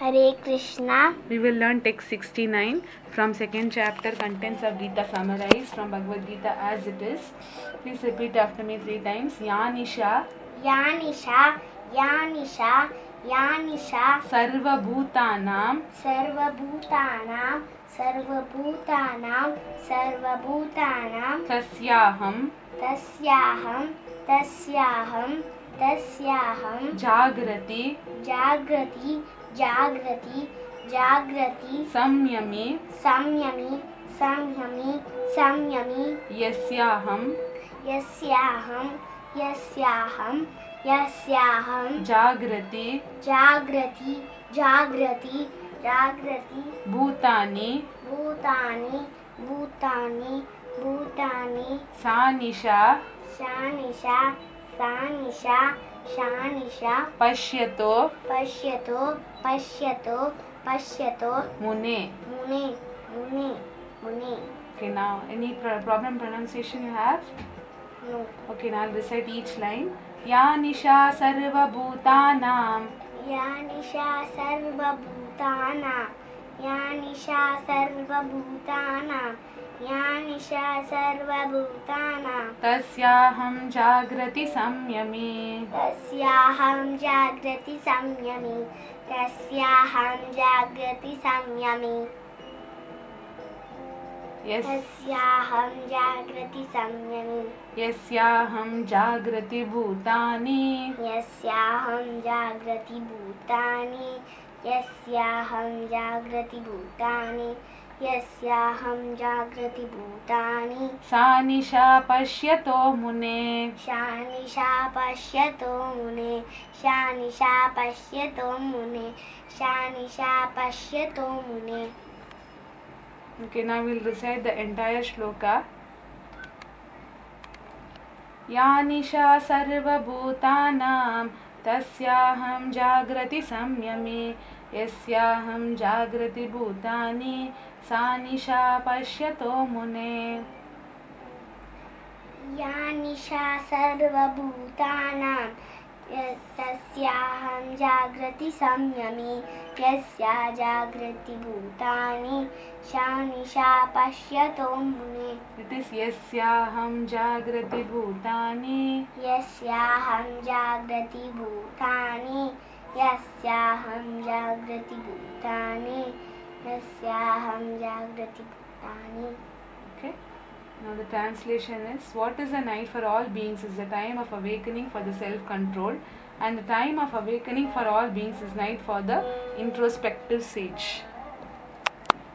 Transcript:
Hare Krishna. We will learn text 69 from second chapter, contents of Gita summarized from Bhagavad Gita as it is. Please repeat after me 3 times. Yanisha, Yanisha, Yanisha, Yanisha, Sarva Bhutanam, Sarva Bhutanam, Sarva Bhutanam, Sarva Bhutanam, Tasyaham, Tasyaham, Tasyaham, Tasyaham, Jagrati, Jagrati, Jagrati, Jagrati, Samyami, Samyami, Samyami, Samyami, Yasyaham, Yasyaham, Yasyaham, Yasyaham, Jagrati, Jagrati, Jagrati, Jagrati, Bhutani, Bhutani, Bhutani, Bhutani, Sanisha, Shanisha, Shanisha, Shanisha, Pashyato, Pashyato, Pashyato, Pashyato, Mune. Mune, Mune, Mune. Okay, now any problem pronunciation you have? No. Okay, now I'll recite each line. Yanisha sarva bhutanam, Yanisha Sarva Bhutana, Yanisha Sarva Bhutana, Yanisha Sarva Bhutana, tasyaham jagrati samyami, Tasyaham Jagrati Samyami, Tasyaham Jagrati Samyami, yes, Tasyaham Jagrati Samyami, yasyaham jagrati bhutani, Yasyaham Jagrati Bhutani, Yasyaham Jagrati Bhutani, Yasyaham Jagrati Bhutani, sanisha pashyato mune, Shanisha Pashyato Mune, Shanisha Pashyato Mune, Shanisha Pashyato Mune. Okay, now we'll recite the entire shloka. Yanisha sarva bhutanam, tasyaham jagrati samyami, yasyaham jagrati bhutani, sanisha pashyato mune. Yanisha Sarva Bhutanam, Tasyaham Jagrati Samyami, Yasya Jagrati Bhutani, Shanisha Pashyato Mune, It is yasyaham jagrati bhutani, Yasyaham Jagrati Bhutani, Yasyaham Jagrati Bhutani, Yasyaham Jagrati Bhutani. Okay. Now the translation is, what is the night for all beings is the time of awakening for the self-control, and the time of awakening for all beings is night for the introspective sage.